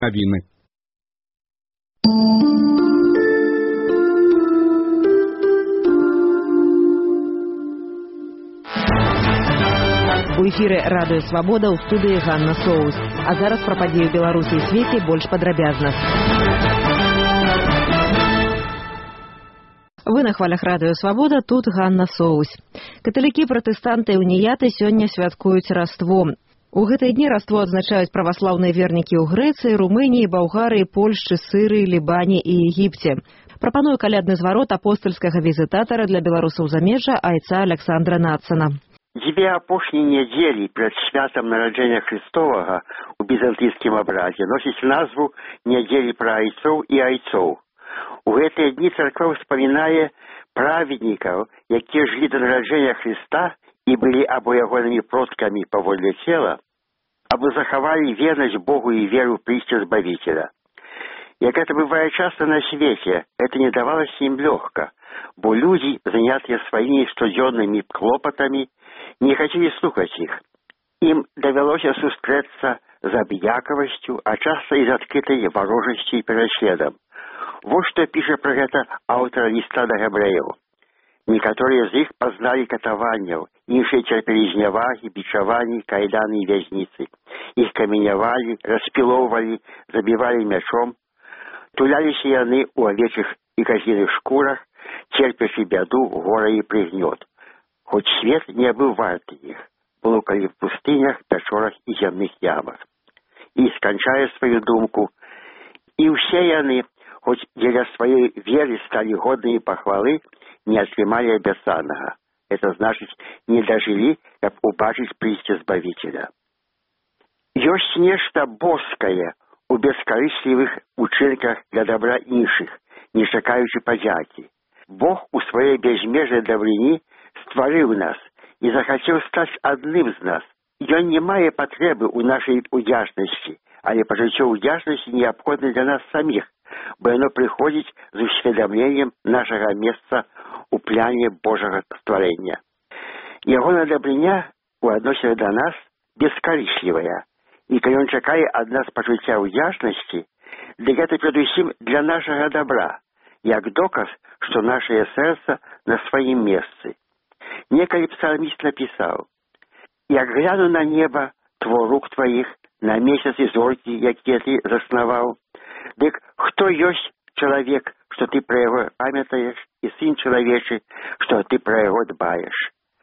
Навіны. У эфіры радыё Свабода, ў студыі Ганна Соус. А зараз пра падзеі ў Беларусі і свеце больш падрабязна. Вы на хвалях радыё Свабода, тут Ганна Соус. Каталікі, пратэстанты і уніяты сёння святкуюць Раство. У гэтыя дні Раство адзначаюць праваслаўныя вернікі ў Грэцыі, Румыніі, Балгарыі, Польшчы, Сырыі, Лібане і Егіпце. Прапаную калядны зварот апостальскага візітатара для беларусаў замежжа айца Александра Нацана. Дзве апошнія нядзелі перад святам нараджэння Христовага ў візантыйскім абразе носіць назву «Нядзелі пра айцоў і айцоў». У гэтыя дні царква ўспамінае праведнікаў, якія жылі да нараджэння Христа і былі або ягонымі продкамі паводле цела, або захавалі вернасць Богу і веру ў прыйсце Збавителя. Як это бывае часто на свеце, это не давалася ім лёгка, бо людзі, занятыя сваімі штодзённымі клопатамі, не хацелі слухаць іх. Ім давялося сустрэцца з аб'якавасцю, а часта і з адкрытай варожасцю і пераследам. Вот што піша пра гэта аўтар ліста да габрэяў. Некаторыя з іх пазналі катаванняў, іншыя цярпелі знявагі, бичаванні, кайданы і вязніцы. Іх каменявалі, распілоўвалі, забівалі мячом. Туляліся яны ў авечых і казіных шкурах, церпячы бяду, гора і прыгнёт. Хоць свет не быў варты іх, блукалі в пустынях, пячорах і зямных ямах. І сканчае сваю думку. І ўсе яны, хоць дзеля сваёй веры сталі годнымі пахвалы, не атрымалі абяцанага. Это значыць, не дажылі, каб убачыць прыйсце Збавителя. Ёсць нешта боскае у бескарыслівых учынках для добра іншых, не чакаючы падзякі. Бог у сваёй бязмежнай дабрыні стварыў нас і захацеў стаць адным з нас. Ён не мае патрэбы ў нашай удзячнасці, але пачуццё удзячнасці неабходна для нас саміх, бо яно прыходзіць з усведамленнем нашага месца ў пляне Божага стварэння. Ягоная дабрыня у адносінах да нас бескарыслівая, і калі ён чакае ад нас пачуцця удзячнасці, дык гэта перадусім для нашага добра, як доказ, што нашае сэрца на сваім месцы. Некалі псалміст напісаў: «Як гляну на неба твор рук тваіх, на месяц і зоркі, якія ты заснаваў, дык хто ёсць чалавек, што ты пра яго памятаеш, і сын чалавечы, што ты пра яго дбаеш».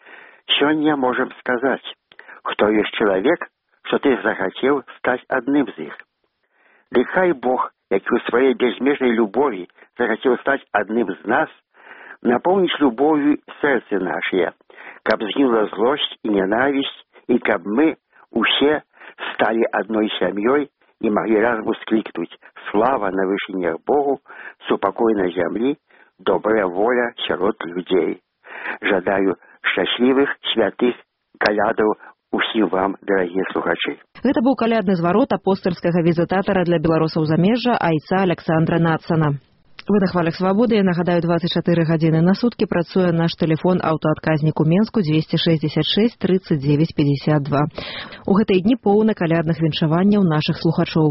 Сёння можам сказаць, хто ёсць чалавек, што ты захацеў стаць адным з іх. Дык хай Бог, які ў сваёй бязмежнай любові захацеў стаць адным з нас, напоўніць любов'ю сэрцы нашыя, каб згінула злосць і нянавісць, і каб мы усе сталі адной сям'ёй і маглі разам усклікнуць: «Слава на вышынях Богу, супакой на зямлі, добрая воля сярод людзей». Жадаю шчаслівых, святых калядаў усім вам, дарагія слухачы. Гэта быў калядны зварот апостальскага візітатара для беларусаў замежжа айца Александра Нацана. Вы на хвалях Свабоды. Я нагадаю, 24 гадзіны на суткі працуе наш тэлефон аўтаадказнік у Менску 266 39 52. У гэтыя дні поўна калядных віншаванняў нашых слухачоў.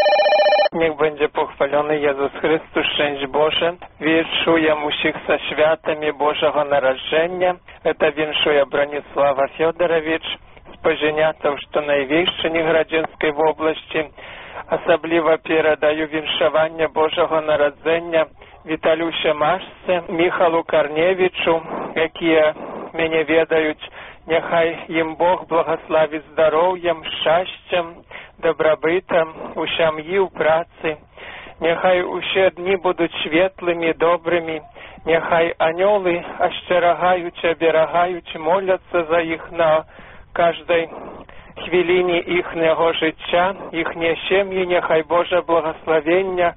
Niech będzie pochwalony Jezus Chrystus, szczęść Boże. Winszuję усіх со świętami Bożego Narodzenia. Это віншує Бронислава Федорович, споженятов, что найвейший Ніградзінської області. Особливо передаю віншування Божого Народзення Віталюше Машце, Михалу Корневичу, які мене ведають. Нехай їм Бог благословить здоров'ям, щастям, добробитом у сім'ї, у праці. Нехай усі дні будуть світлими, добрими. Нехай аньоли остерігають, оберігають, моляться за їх на кожній хвилині їхнього життя, їхні сім'ї. Нехай Боже благословення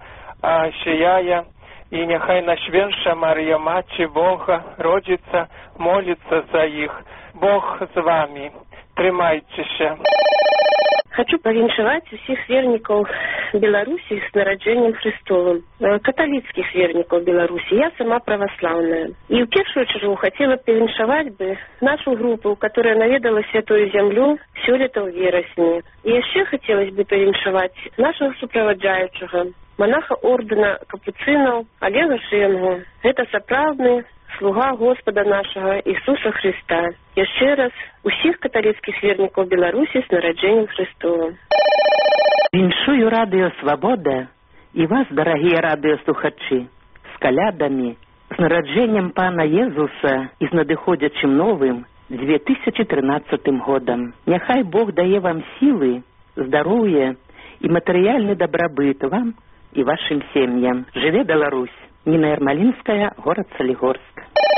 сіяє. І нехай Найсвятша Марія, Мати Бога, родиться, молиться за їх. Бог з вами. Тримайтеся. Хочу павіншаваць усіх вернікаў Беларуси с народжением Христовым, католицких верников Беларуси. Я сама православная. И в первую очередь хотела перевіншавать бы нашу группу, которая наведала Святую Землю сёлета в вересні. И еще хотелось бы перевіншавать нашего супроводжающего, монаха ордена капуцинов Олега Шенгу. Это сапраўдны слуга Господа нашего Иисуса Христа. Еще раз усіх католицких верников Беларуси с народжением Христовым. Віншую радыё «Свабода» і вас, дарагія радыёслухачы, з калядамі, з нараджэннем Пана Езуса і з надыходзячым новым 2013 годам. Няхай Бог дае вам сілы, здароўе і матэрыяльны дабрабыт вам і вашым сем'ям. Жыве Беларусь! Ніна Ярмалінская, горад Салігорск.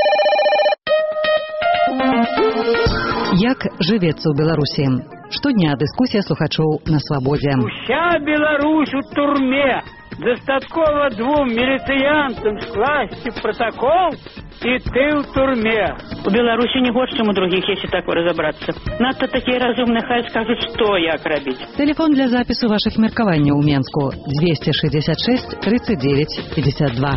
Як жывецца ў Беларусі? Штодня дыскусія слухачоў на Свабодзе. Уся Беларусь у турме. Дастаткова 2 міліцыянтам скласці протокол, і ты ў турме. У Беларусі не горш, чым у другіх, если так разобраться. Надто такія разумныя, хай скажуць, што як рабіць. Тэлефон для запісу вашых меркаванняў у Менску 266 39 52.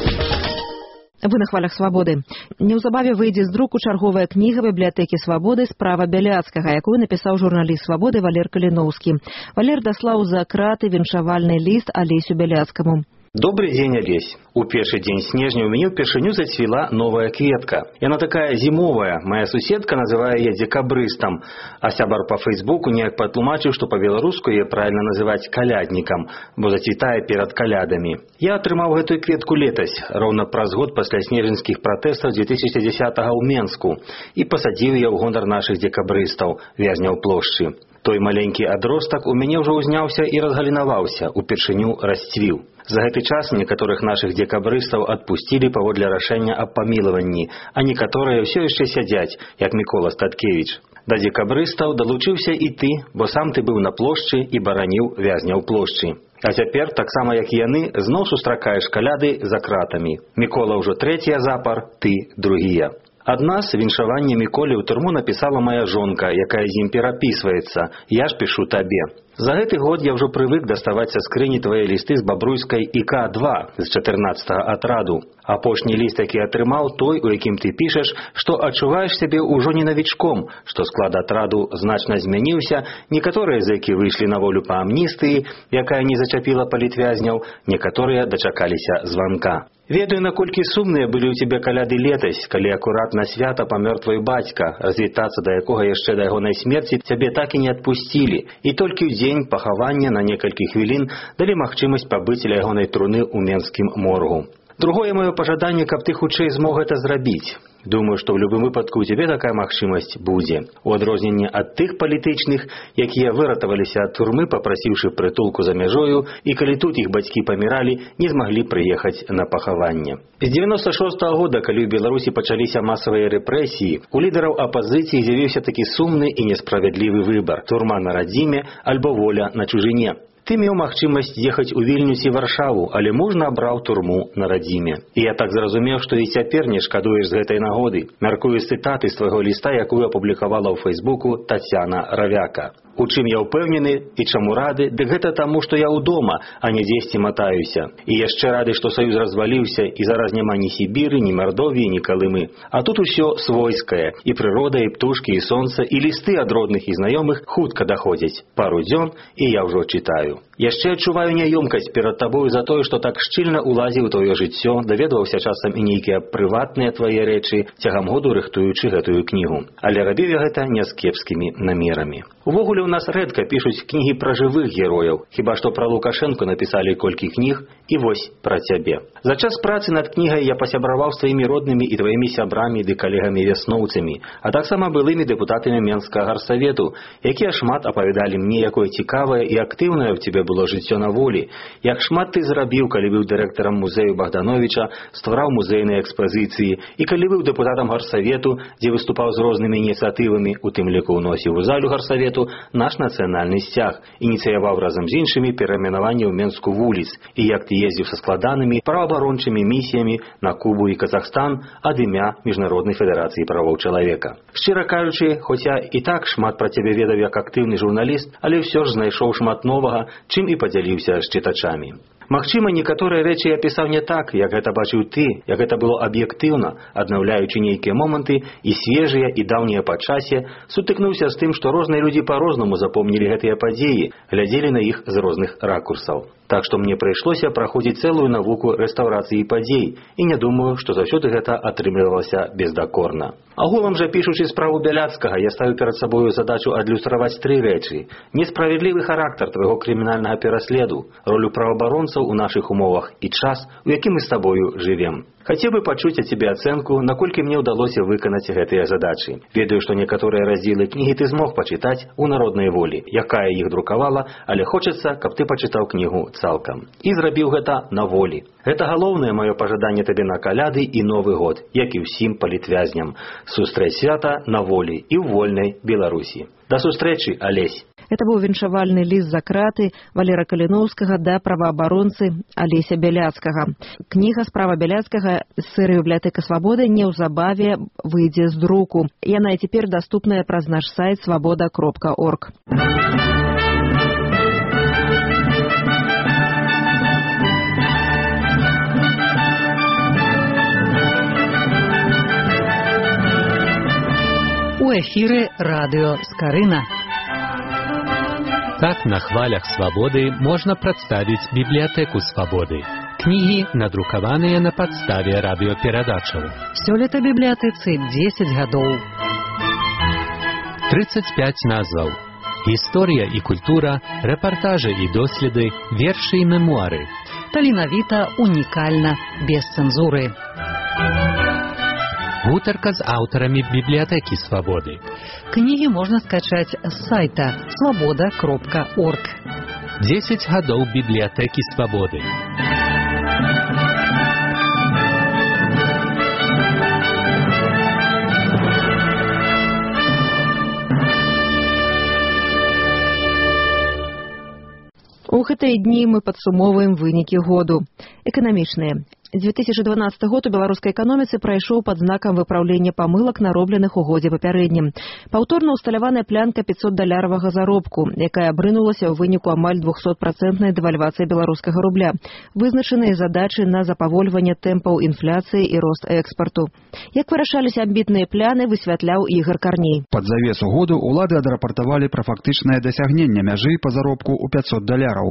Вы на хвалях Свабоды. Неўзабаве выйдзе з друку чарговая кніга бібліятэкі Свабоды «Справа Бяляцкага», якую напісаў журналіст Свабоды Валер Каліноўскі. Валер даслаў за краты віншавальны ліст Алесю Бяляцкаму. Добрый день, Олесь. У першы дзень снежня у мяне ўпершыню зацвіла новая кветка. Яна такая зімовая. Моя суседка называе яе декабрыстам, а сябар по Фейсбуку неяк патлумачыў, што па-беларуску яе правільна называць каляднікам, бо зацвітае перад калядамі. Я атрымаў гэтую кветку летась, роўна праз год пасля снежаньскіх пратэстаў 2010-го ў Менску, і пасадзіў я ў гонар нашых декабрыстаў, вязняў плошчы. Той маленькі адростак у мяне ўжо ўзняўся і разгалінаваўся, упершыню расцвіў. За гэты час некаторых нашых декабрыстаў адпусцілі паводле рашэння аб памілаванні, а некаторыя ўсё яшчэ сядзяць, як Мікола Статкевіч. Да декабрыстаў далучыўся і ты, бо сам ты быў на плошчы і бараніў вязняў плошчы. А цяпер, таксама як яны, зноў сустракаеш каляды за кратамі. Мікола ўжо трэція запар, ты другія. Ад нас віншаванне Міколі ў турму напісала моя жонка, якая з ім перапісваецца. Я ж пішу табе. За гэты год я ўжо прывык даставаць са скрыні твае лісты з бабруйскай ІК-2 з 14-го атраду. Апошні ліст, які атрымаў, той, у якім ты пішаш, што адчуваеш сябе ўжо не навічком, што склад атраду значна змяніўся, некаторыя зэкі выйшлі на волю па амністыі, якая не зачапіла палітвязняў, некаторыя дачакаліся званка. Ведаю, наколькі сумныя былі ў цябе каляды летась, калі акурат на свята памёр твой бацька, развітацца да якога яшчэ да ягонай смерці цябе так і не адпусцілі, і толькі ў дзень пахавання на некалькі хвілін далі магчымасць пабыць ля ягонай труны ў менскім моргу. Другое маё пажаданне, каб ты хутчэй змог гэта зрабіць. Думаю, што ў любым выпадку ў цябе такая магчымасць будзе. У адрозненне ад тых палітычных, якія выратаваліся ад турмы, папрасіўшы прытулку за мяжою, і калі тут іх бацькі паміралі, не змаглі прыехаць на пахаванне. З 96-го года, калі ў Беларусі пачаліся масавыя рэпрэсіі, у лідараў апазіцыі з'явіўся такі сумны і несправядлівы выбар: турма на радзіме альбо воля на чужыне. Ты меў магчымасць ехаць у Вільнюс і Варшаву, але мужна абраў турму на радзіме. І я так зразумеў, што і цяпер не шкадуеш з гэтай нагоды. Мяркую з цытаты з твайго ліста, якую апублікавала ў Фейсбуку Тацяна Равяка. У чым я ўпэўнены і чаму рады, дык гэта таму, што я ўдома, а не дзесьці матаюся. І яшчэ рады, што саюз разваліўся, і зараз няма ні Сібіры, ні Мардовіі, ні Калымы. А тут усё свойскае, і прырода, і птушкі, і сонца, і лісты ад родных і знаёмых хутка даходзяць. Пару дзён, і я ўжо чытаю. Яшчэ адчуваю няёмкасць перад табою за тое, што так шчыльна ўлазіў у твоё жыццё, даведваўся часам і нейкія прыватныя твае рэчы, цягам году рыхтуючы гэтую кнігу. Але рабіў я гэта не з кепскімі намерамі. Увогуле, у нас рэдка пішуць кнігі пра жывых герояў, хіба што пра Лукашэнку напісалі колькі кніг, і вось пра цябе. За час працы над кнігай я пасябраваў з тваімі роднымі і тваімі сябрамі ды калегамі-вясноўцамі, а таксама былымі дэпутатамі Менскага гарсавету, якія шмат апавядалі мне, якое цікавае і актыўнае ў цябе было жыццё на волі, як шмат ты зрабіў, калі быў дырэктарам музею Богдановича, ствараў музейныя экспазіцыі, і калі быў дэпутатам гарсавету, дзе выступаў з рознымі ініцыятывамі, у тым ліку ўносіў у залю гарсавету наш нацыянальны сцяг, ініцыяваў разам з іншымі перайменаванне ў Менску вуліц і як ты ездзіў са складанымі праваабарончымі місіямі на Кубу і Казахстан ад імя Міжнароднай федэрацыі правоў чалавека. Шчыра кажучы, хоць я і так шмат пра цябе ведаў як актыўны журналіст, але ўсё ж знайшоў шмат новага, чым і падзяліўся з чытачамі. Магчыма, некаторыя рэчы я пісаў не так, як гэта бачыў ты, як гэта было аб'ектыўна, аднаўляючы нейкія моманты і свежыя, і даўнія па часе, сутыкнуўся з тым, што розныя людзі па-рознаму запомнілі гэтыя падзеі, глядзелі на іх з розных ракурсаў. Так што мне прыйшлося праходзіць цэлую навуку рэстаўрацыі падзей, і не думаю, што заўсёды гэта атрымлівалася бездакорна. Агулам жа, пішучы справу Бяляцкага, я ставіў перад сабою задачу адлюстраваць тры рэчы: несправядлівы характар твайго крымінальнага пераследу, ролю праваабаронцаў у нашых умовах і час, у якім мы з табою жывем. Хацеў бы пачуць ад цябе ацэнку, наколькі мне ўдалося выканаць гэтыя задачы. Ведаю, што некаторыя раздзелы кнігі ты змог пачытаць у Народнай волі, якая іх друкавала, але хочацца, каб ты пачытаў кнігу цалкам. І зрабіў гэта на волі. Гэта галоўнае маё пажаданне табе на каляды і Новы год, як і ўсім палітвязням. Сустрэць свята на волі і ў вольнай Беларусі. Да сустрэчы, Алесь. Это быў віншавальны ліст за краты Валера Каліноўскага да праваабаронцы Алеся Бяляцкага. Кніга «Справа Бяляцкага» з серыі «Бібліятэка Свабоды» неўзабаве выйдзе з друку. Яна і цяпер даступная праз наш сайт свабода.орг. У эфіры радыё Скарына. Так на хвалях свабоды можна прадставіць бібліятэку свабоды. Кнігі надрукаваныя на падставе радыёперадачаў. Сёлета бібліятэцы 10 гадоў. 35 назваў. Гісторыя і культура, рэпартажы і доследы, вершы і мемуары. Таленавіта, унікальна, без цэнзуры. Гутарка з аўтарамі бібліятэкі свабоды. Кнігі можна скачаць з сайта свабода.орг. 10 гадоў бібліятэкі свабоды. У гэтыя дні мы падсумоўваем вынікі году. Эканамічныя. 2012 год у беларускай эканоміцы прайшоў пад знакам выпраўлення памылак, наробленых у годзе папярэднім. Паўторна ўсталяваная плянка $500 заробку, якая абрынулася ў выніку амаль 200% дэвальвацыі беларускага рубля. Вызначаныя задачы на запавольванне тэмпаў інфляцыі і рост экспарту. Як вырашаліся амбітныя пляны, высвятляў Ігор Карней. Пад завесу году ўлады адрапартавалі пра фактычнае дасягненне мяжы па заробку ў $500.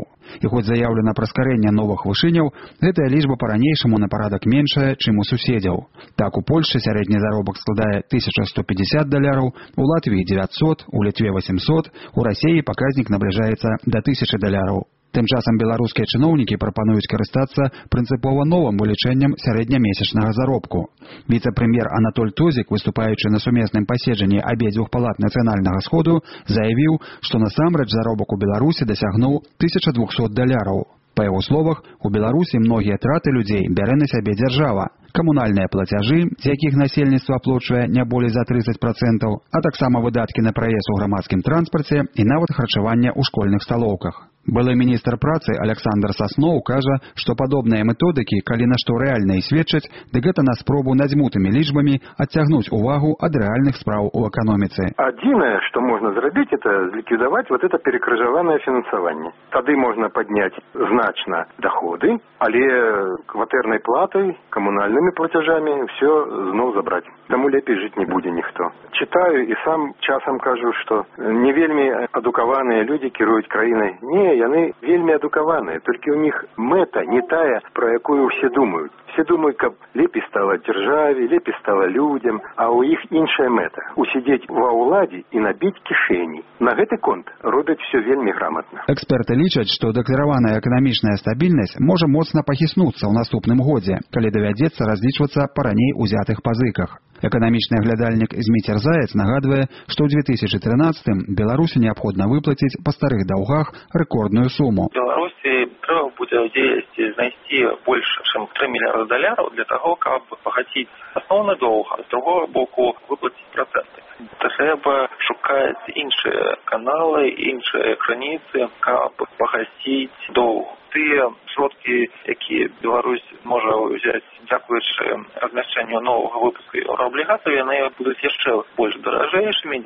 І хоць заяўлена пра скарэнне новых вышыняў, гэтая лічба па-ранейшаму на парадак меншая, чым у суседзяў. Так, у Польшчы сярэдні заробак складае $1150, у Латвіі 900, у Літве 800, у Расіі паказнік набліжаецца да $1000. Тым часам беларускія чыноўнікі прапануюць карыстацца прынцыпова новым вылічэннем сярэднямесячнага заробку. Віцэ-прэм'ер Анатоль Тозік, выступаючы на сумесным паседжанні абедзвюх палат нацыянальнага сходу, заявіў, што насамрэч заробак у Беларусі дасягнуў $1200. Па яго словах, у Беларусі многія траты людзей бярэ на сябе дзяржава. Камунальныя плацяжы, з якіх насельніцтва аплочвае не болей за 30%, а таксама выдаткі на праезд у грамадскім транспарце і нават харчаванне ў школьных сталоўках. Былы міністр працы Александр Сасноў кажа, што падобныя методыкі, калі на што рэальна і сведчаць, дык гэта на спробу надзьмутымі лічбамі адцягнуць увагу ад рэальных спраў у эканоміцы. Адзінае, што можна зрабіць, это ліквідаваць вот это перекрыжаванае фінансаванне. Тады можна падняць значна доходы, але кватэрнай платай, камунальнымі плацяжамі все зноў забраць. Таму лепей жыць не будзе ніхто. Чытаю і сам часам кажу, што не вельмі адукаваныя людзі кіруюць краінай. Не, яны вельмі адукаваныя, толькі ў них мэта не тая, про якую ўсе думаюць. Все думают, каб лепей стала дзяржаве, лепей стала людзям, а ў іх іншая мэта – усидзець ва ўладзе і набіць кішэні. На гэты конт робяць все вельмі грамотна. Эксперты лічаць, што дэклараваная эканамічная стабільнасць можа моцна пахіснуцца ў наступным годзе, калі давядзецца разлічвацца па раней узятых пазыках. Эканамічны аглядальнік Зміцер Заяц нагадвае, што ў 2013 Беларусі неабходна выплаціць па старых даўгах рэкордную суму. Беларусі трэба будзе ў дзейнасці знайсці больш чым $3 мільярды для таго, каб пагаціць асноўны доўг, а з другого боку выплаціць працэнты. Трэба шукаць іншыя каналы, іншыя крыніцы, каб пагаціць доўг. Тыя сродкі, якія Беларусь можа ўзяць дзякуючы размяшчэнню новага выпуску еўрааблігацый, яны будуць яшчэ больш даражэйшымі,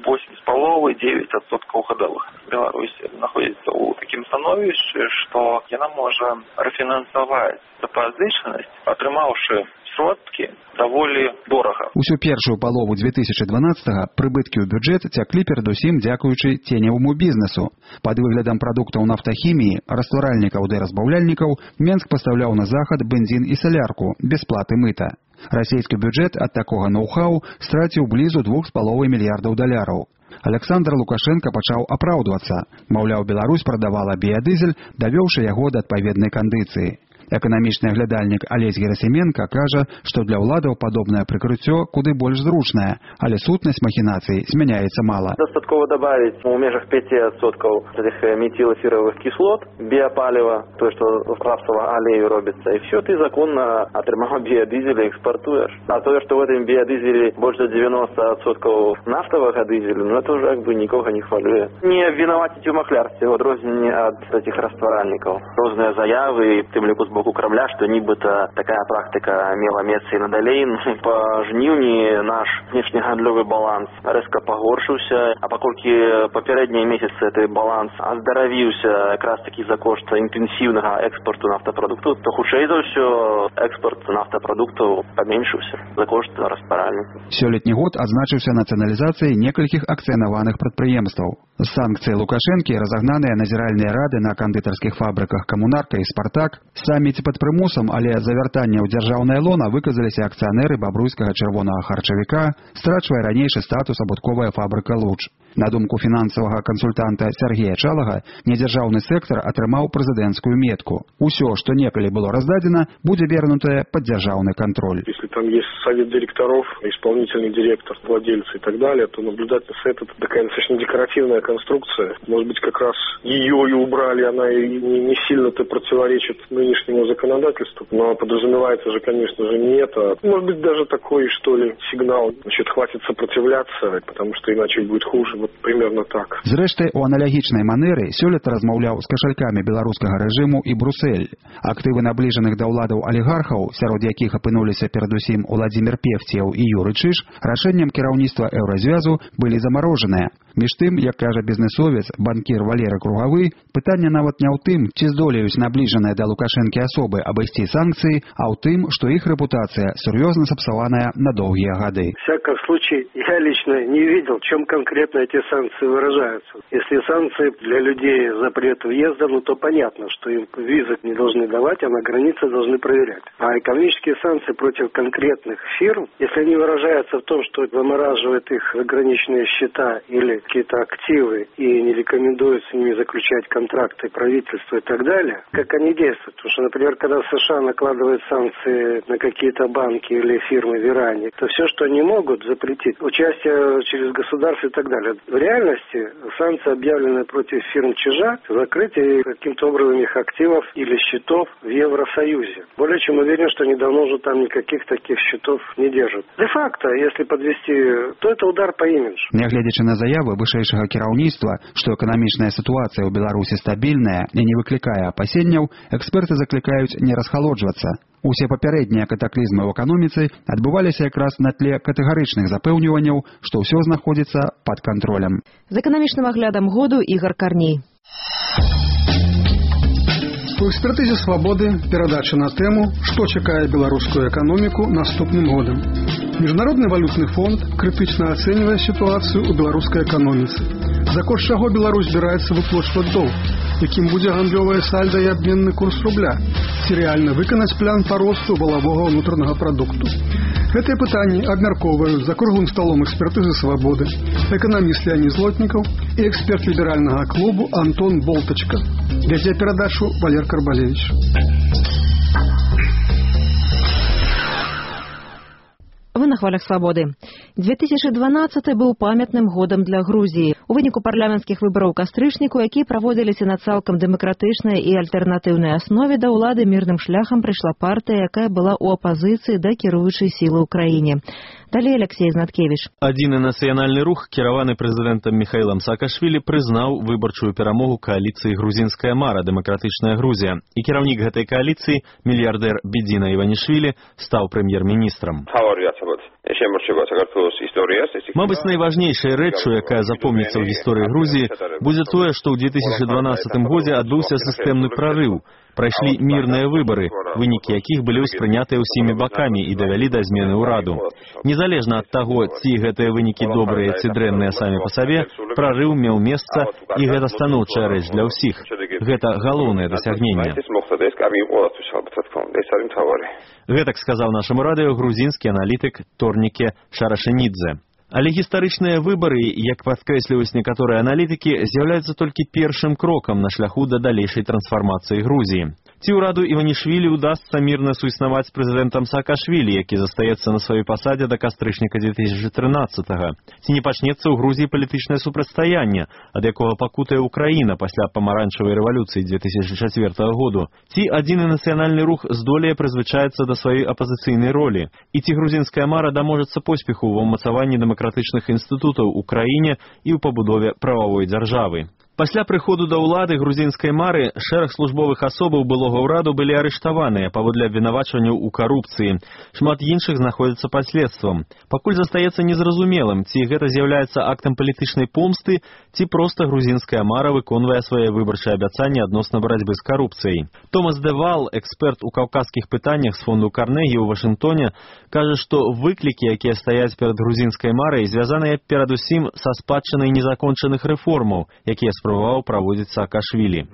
8,5–9% гадовых. Беларусь знаходзіцца ў такім становішчы, што яна можа рэфінансаваць запазычанасць, атрымаўшы сродкі даволі дорага. Усю першую палову 2012-го прыбыткі ў бюджэт цяклі перадусім дзякуючы ценеваму бізнесу. Пад выглядам прадуктаў нафтахіміі, растваральнікаў ды разбаўляльнікаў Менск пастаўляў на захад бензін і салярку без платы мыта. Расійскі бюджэт ад такога ноу-хау страціў блізу $2,5 мільярдаў. Александр Лукашенко пачаў апраўдвацца. Маўляў, Беларусь прадавала біядызель, давёўшы яго да адпаведнай кандыцыі. Эканамічны аглядальнік Алесь Герасименко кажа, што для ўладаў падобнае прыкрыццё куды больш зручнае, але сутнасць махінацый змяняецца мала. Дастаткова дабавіць у межах 5% этих метилэфіровых кіслот, біапаліва, то, што з рапсовага алею робіцца, і все, ты законна атрымаў біядызель і экспартуеш. А то, што в этом біядызелі больш за 90% нафтавага дызелю, ну это уже как бы нікога не хвалюе. Не вінаваціць у махлярстве, в адрозненне ад этих растваральнікаў. Розныя заявы, тым ліку боку Кремля, што нібыта такая практыка мела месца і надалей. Па жніўні наш знешнегандлёвы баланс рэзка пагоршыўся, а паколькі папярэднія месяцы гэты баланс аздаравіўся якраз такі за кошт інтэнсіўнага экспорту нафтапрадуктаў, то хутчэй за ўсё экспорт нафтапрадуктаў паменшыўся за кошт растваральнікаў. Сёлетні год адзначыўся нацыяналізацыяй некалькіх акцыянаваных прадпрыемстваў. З санкцыяй Лукашэнкі разагнаныя назіральныя рады на кандытарскіх фабрыках «Камунарка» і «Спартак». Самі ці пад прымусам, але за вяртанне ў дзяржаўнае лона выказаліся акцыянеры бабруйскага чырвонага харчавіка, страчвае ранейшы статус абутковая фабрыка «Луч». На думку фінансавага кансультанта Сергея Чалага, недзяржаўны сектар атрымаў прэзідэнцкую метку. Усё, што некалі было раздадзена, будзе вернутае пад дзяржаўны контроль. Если там есть совет директоров, исполнительный директор, владельцы и так далее, то наблюдательный совет — это такая достаточно декоративная конструкция. Может быть, как раз ее и убрали, она и не сильно-то противоречит нынешнему законодательству, но подразумевается же, конечно же, не это. Может быть, даже такой, что ли, сигнал. Значит, хватит сопротивляться, потому что иначе будет хуже. Вот примерно так. Зрэшты, у аналагічнай манеры сёлета размаўляў з кашалькамі беларускага рэжыму і Брусэль. Актывы набліжаных да ўладаў алігархаў, сярод якіх апынуліся перадусім Уладзімір Певціяў і Юры Чыш, рашэннем кіраўніцтва Еўразвязу былі замарожаныя. Між тым, як кажа бізнесовец, банкір Валеры Кругавы, пытанне нават не ў тым, ці здолеюць набліжаныя да Лукашэнкі асобы абысці санкцыі, а ў тым, што іх рэпутацыя сур'ёзна сапсаваная на доўгія гады. В всяком случае, я лично не видел, в чем конкретно эти санкции выражаются. Если санкции для людей запрет въезда, ну то понятно, что им визы не должны давать, а на границе должны проверять. А экономические санкции против конкретных фирм, если они выражаются в том, что замораживают их заграничные счета или какие-то активы и не рекомендуют с ними заключать контракты правительства и так далее, как они действуют? Потому что, например, когда США накладывают санкции на какие-то банки или фирмы в Иране, то все, что они могут запретить, участие через государство и так далее. В реальности санкции объявлены против фирм чужа, закрытие каким-то образом их активов или счетов в Евросоюзе. Более чем уверен, что недавно уже там никаких таких счетов не держат. Де-факто, если подвести, то это удар по имиджу. Нягледзячы на заявы вышэйшага кіраўніцтва, што эканамічная сітуацыя ў Беларусі стабільная і не выклікае апасенняў, эксперты заклікаюць не расхалоджвацца. Усе папярэднія катаклізмы ў эканоміцы адбываліся якраз на тле катэгарычных запэўніванняў, што ўсё знаходзіцца пад кантролем. З эканамічным аглядам году Ігор Карней. У экспертызе «Свабоды» перадача на тэму «Што чакае беларускую эканоміку наступным годам». Міжнародны валютны фонд крытычна ацэньвае сітуацыю ў беларускай эканоміцы. За кошт чаго Беларусь збіраецца выплачваць доўг, якім будзе гандлёвае сальда і абменны курс рубля, ці рэальна выканаць план па росту валавога ўнутранага прадукту. Гэтыя пытанні абмяркоўваюць за круглым сталом экспертызы «Свабоды» эканаміст Леонид Злотнікаў і эксперт ліберальнага клубу Антон Болтачка. Вядзе перадачу Валер Карбалевич. В Вы на хвалях свабоды. 2012 быў памятным годам для Грузіі. У выніку парламенцкіх выбараў кастрычніку, якія праводзіліся на цалкам дэмакратычнай і альтэрнатыўнай аснове, да ўлады мірным шляхам прыйшла партыя, якая была ў апазіцыі да кіруючай сілы ў краіне. Далей Алексей Знаткевич. Адзіны нацыянальны рух, кіраваны прэзідэнтам Міхаілам Саакашвілі, прызнаў выбарчую перамогу кааліцыі «Грузінская мара. Дэмакратычная Грузія». І кіраўнік гэтай кааліцыі, мільярдэр Бедзіна Іванішвілі, стаў прэм'ер-міністрам. Мабыць, найважнейшай рэччу, якая запомніцца ў гісторыі Грузіі, будзе тое, што ў 2012 годзе адбыўся сістэмны прарыў. Прайшлі мірныя выбары, вынікі якіх былі ўспрынятыя ўсімі бакамі і давялі да змены ўраду. Незалежна ад таго, ці гэтыя вынікі добрыя ці дрэнныя самі па сабе, прарыў меў месца, і гэта станоўчая рэч для ўсіх. Гэта галоўнае дасягненне. Гэтак сказаў нашаму радыё грузінскі аналітык Торніке Шарашэнідзе. Але гістарычныя выбары, як падкрэсліваюць некаторыя аналітыкі, з'яўляюцца толькі першым крокам на шляху да далейшай трансфармацыі Грузіі. Ці ўраду Іванішвілі ўдасца мірна суіснаваць з прэзідэнтам Саакашвілі, які застаецца на сваёй пасадзе да кастрычніка 2013-го? Ці не пачнецца ў Грузіі палітычнае супрацьстаянне, ад якога пакутае Украіна пасля памаранчавай рэвалюцыі 2004 году? Ці адзіны нацыянальны рух здолее прызвычаецца да сваёй апазіцыйнай ролі? І ці грузінская мара даможацца поспеху ва ўмацаванні дэмакратычных інстытутаў у краіне і ў пабудове прававой дзяржавы? Пасля прыходу да ўлады грузінскай мары шэраг службовых асобаў былога ўраду былі арыштаваныя паводле абвінавачванняў у карупцыі. Шмат іншых знаходзяцца пад следствам. Пакуль застаецца незразумелым, ці гэта з'яўляецца актам палітычнай помсты, ці проста грузінская мара выконвае свае выбарчыя абяцанні адносна барацьбы з карупцыяй. Томас Девал, эксперт у каўказскіх пытаннях з фонду Карнегі ў Вашынгтоне, кажа, што выклікі, якія стаяць перад грузінскай марай, звязаныя перадусім са спадчынай незакончаных рэформаў, якія спрабаваў праводзіць Саакашвілі.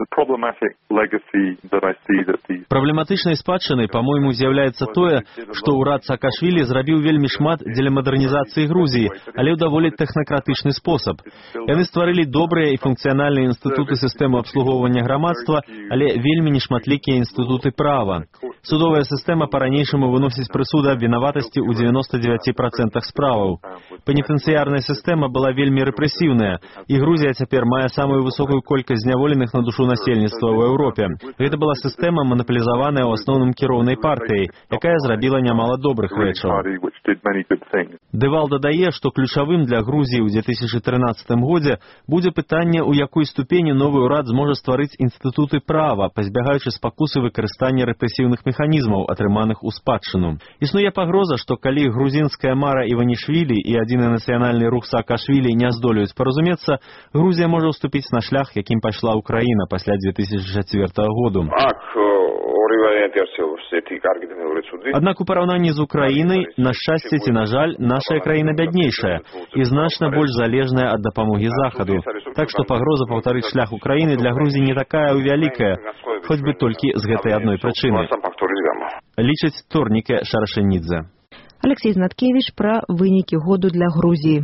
Праблематычнай спадчынай, па-мойму, з'яўляецца тое, што ўрад Саакашвілі зрабіў вельмі шмат дзеля мадэрнізацыі Грузіі, але ў даволі тэхнакратычны спосаб. Яны стварылі добрыя і функцыянальныя інстытуты сістэмы абслугоўвання грамадства, але вельмі нешматлікія інстытуты права. Судовая сістэма па-ранейшаму выносіць прысуды абвінаватасці ў 99% справаў. Пенітэнцыярная сістэма была вельмі рэпрэсіўная, і Грузія цяпер мае самую высокую колькасць зняволеных на душу насельніцтва ў Еўропе. Гэта была сістэма, манаполізаваная ў асноўным кіроўнай партыяй, якая зрабіла нямала добрых рэчаў. Девал дадае, што ключавым для Грузіі ў 2013 годзе будзе пытанне, у якой ступені новы ўрад зможа стварыць інстытуты права, пазбягаючы спакусы выкарыстання рэпрэсіўных механізмаў, атрыманых у спадчыну. Існуе пагроза, што калі грузінская мара Іванішвілі і адзіны нацыянальны рух Саакашвілі не здолеюць паразумецца, Грузія можа ўступіць на шлях, якім пайшла Украіна пасля 2004 году. Аднак у параўнанні з Украінай, на шчасце ці на жаль, нашая краіна бяднейшая і значна больш залежная ад дапамогі Захаду. Так што пагроза паўтарыць шлях Украіны для Грузіі не такая вялікая, хоць бы толькі з гэтай адной прычыны. Лічыць Торніке Шарашэнідзе. Алексей Знаткевич пра вынікі году для Грузіі.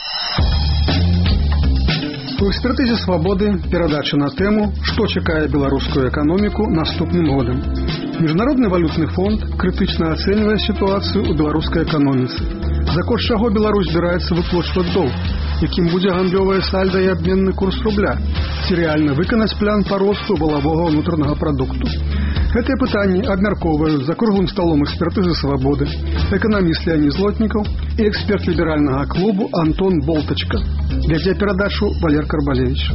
У экспертызе «Свабоды» перадача на тэму «Што чакае беларускую эканоміку наступным годам». Міжнародны валютны фонд крытычна ацэньвае сітуацыю ў беларускай эканоміцы, за кошт чаго Беларусь збіраецца выплачваць доўг, якім будзе гандлёвае сальда і абменны курс рубля, ці рэальна выканаць план па росту валавога ўнутранага прадукту. Гэтыя пытанні абмяркоўваюць за круглым сталом экспертызы «Свабоды» эканаміст Леонид Злотнікаў і эксперт ліберальнага клубу Антон Болтачка. Вядзе перадачу Валер Карбалевич.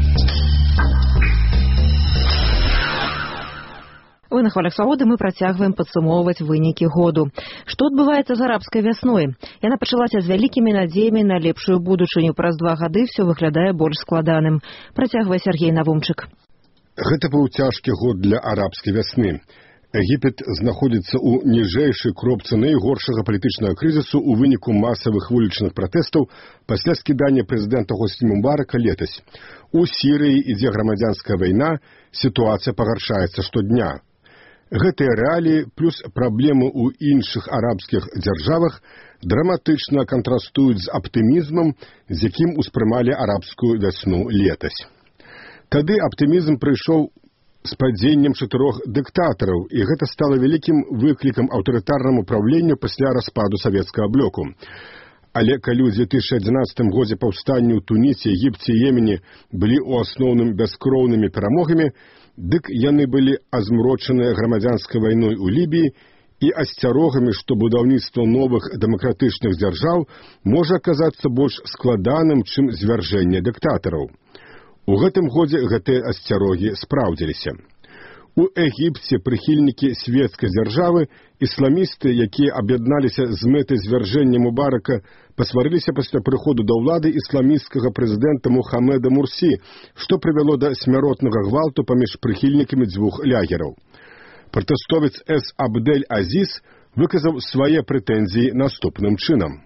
Вы на хвалях свабоды мы працягваем падсумоўваць вынікі году. Што адбываецца з арабскай вясной? Яна пачалася з вялікімі надзеямі на лепшую будучыню. Праз 2 гады ўсё выглядае больш складаным. Працягвае Сергей Навумчык. Гэта быў цяжкі год для арабскай вясны. Егіпет знаходзіцца ў ніжэйшай кропцы найгоршага палітычнага крызісу ў выніку масавых вулічных пратэстаў пасля скідання прэзідэнта Хосні Мубарака летась. У Сірыі ідзе грамадзянская вайна, сітуацыя пагаршаецца штодня. Гэтыя рэаліі плюс праблемы ў іншых арабскіх дзяржавах драматычна кантрастуюць з аптымізмам, з якім успрымалі арабскую вясну летась. Тады аптымізм прыйшоў з падзеннем 4 дыктатараў, і гэта стала вялікім выклікам аўтарытарнаму праўленню пасля распаду савецкага блоку. Але калі ў 2011 годзе паўстанні ў Тунісе, Егіпце і Йемене былі ў асноўным бяскроўнымі перамогамі, дык яны былі азмрочаныя грамадзянскай вайной у Лібіі і асцярогамі, што будаўніцтва новых дэмакратычных дзяржаў можа аказацца больш складаным, чым звяржэнне дыктатараў. У гэтым годзе гэтыя асцярогі спраўдзіліся. У Егіпце прыхільнікі свецкай дзяржавы, ісламісты, якія аб'ядналіся з мэтай звяржэння Мубарака, пасварыліся пасля прыходу да ўлады ісламісцкага прэзідэнта Мухаммеда Мурсі, што прывяло да смяротнага гвалту паміж прыхільнікамі дзвюх лягераў. Пратэстовец С. Абдель Азіз выказаў свае прэтэнзіі наступным чынам.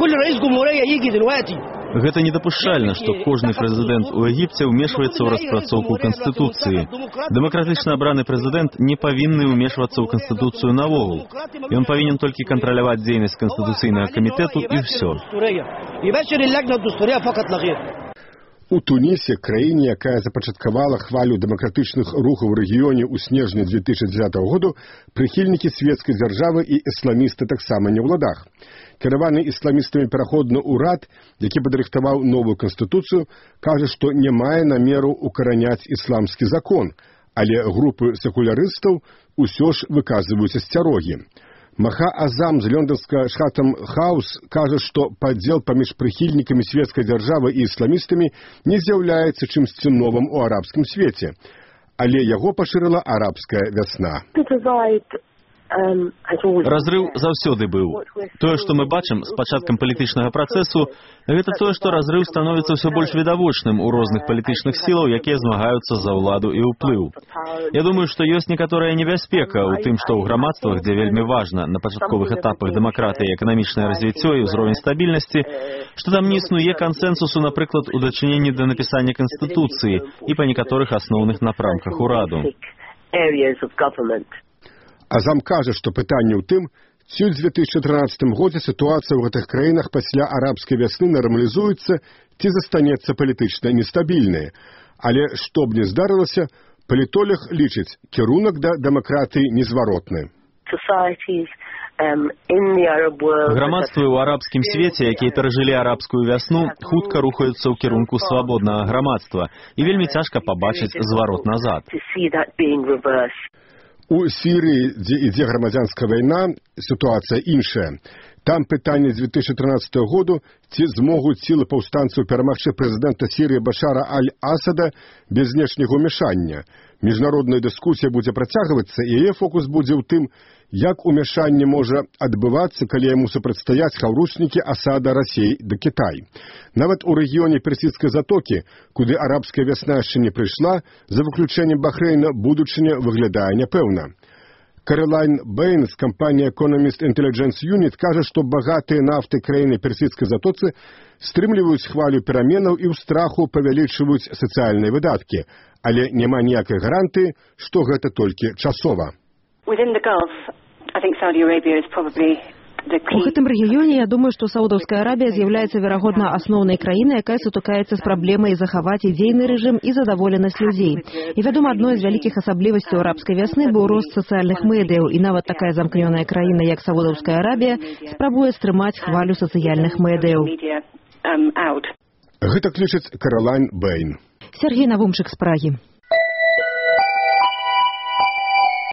Гэта недапушчальна, што кожны прэзідэнт у Егіпце ўмешваецца ў распрацоўку Канстытуцыі. Дэмакратычна абраны прэзідэнт не павінны ўмешвацца ў Канстытуцыю навогул. Ён павінен толькі кантраляваць дзейнасць Канстытуцыйнага камітэту і ўсё. У Тунісе, краіне, якая запачаткавала хвалю дэмакратычных рухаў у рэгіёне ў снежні 2010 году, прыхільнікі свецкай дзяржавы і ісламісты таксама не ў ладах. Кіраваны ісламістамі пераходны ўрад, які падрыхтаваў новую канстытуцыю, кажа, што не мае намеру укараняць ісламскі закон, але групы секулярыстаў усё ж выказваюць асцярогі. Маха Азам з лёндонска Шхатам Хаус кажа, што падзел паміж прыхільнікамі свецкай дзяржавы і ісламістамі не з'яўляецца чымсьці новым у арабскім свеце, але яго пашырыла арабская вясна. Разрыў заўсёды быў. Тое, што мы бачым з пачаткам палітычнага працэсу, гэта тое, што разрыў становіцца ўсё больш відавочным у розных палітычных сілаў, якія змагаюцца за ўладу і ўплыў. Я думаю, што ёсць некаторая небяспека ў тым, што ў грамадствах, дзе вельмі важна на пачатковых этапах дэмакратыі і эканамічнае развіццё і ўзровень стабільнасці, што там не існуе кансэнсусу, напрыклад, у дачыненні да напісання Канстытуцыі і па некаторых асноўных напрамках ураду. Азам кажа, што пытанне ў тым, ці ў 2013 годзе сітуацыя ў гэтых краінах пасля арабскай вясны нармалізуецца, ці застанецца палітычна нестабільнай. Але што б не здарылася, палітолог лічыць, кірунак да дэмакратыі незваротны. Грамадствы ў арабскім свеце, якія перажылі арабскую вясну, хутка рухаюцца ў кірунку свабоднага грамадства, і вельмі цяжка пабачыць зварот назад. У Сірыі, дзе ідзе грамадзянская вайна, сітуацыя іншая. Там пытанне 2013 году, ці змогуць сілы паўстанцаў перамагчы прэзідэнта Сірыі Башара Аль-Асада без знешняга ўмяшання. Міжнародная дыскусія будзе працягвацца, і яе фокус будзе ў тым, як умяшанне можа адбывацца, калі яму супрацьстаяць хаўручнікі Асада, Расей да Кітай. Нават у рэгіёне Персідскай затокі, куды арабская вясна яшчэ не прыйшла, за выключэннем Бахрэйна будучыня выглядае няпэўна. Карэлайн Бэйн з кампаніі Economist Intelligence Unit кажа, што багатыя нафты краіны Персідскай затоцы стрымліваюць хвалю пераменаў і ў страху павялічваюць сацыяльныя выдаткі, але няма ніякай гарантыі, што гэта толькі часова. У гэтым рэгіёне, я думаю, што Саудаўская Арабія з'яўляецца, верагодна, асноўнай краінай, якая сутыкаецца з праблемай захаваць ідзейны рэжым і задаволенасць людзей. І, вядома, адной з вялікіх асаблівасцяў арабскай вясны быў рост сацыяльных медыяў, і нават такая замкнёная краіна, як Саудаўская Арабія, спрабуе стрымаць хвалю сацыяльных медыяў. Гэта лічыць Карэлайн Бэйн. Сергей Навумчык з Прагі.